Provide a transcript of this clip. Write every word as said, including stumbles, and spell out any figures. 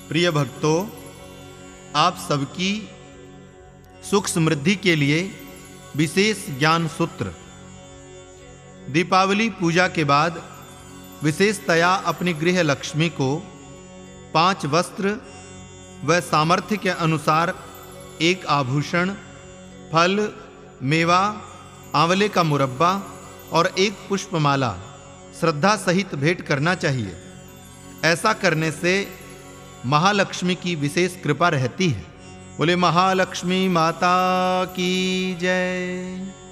प्रिय भक्तों, आप सबकी सुख समृद्धि के लिए विशेष ज्ञान सूत्र। दीपावली पूजा के बाद विशेषतया अपनी गृह लक्ष्मी को पांच वस्त्र व सामर्थ्य के अनुसार एक आभूषण, फल, मेवा, आंवले का मुरब्बा और एक पुष्पमाला श्रद्धा सहित भेंट करना चाहिए। ऐसा करने से महालक्ष्मी की विशेष कृपा रहती है। बोले महालक्ष्मी माता की जय।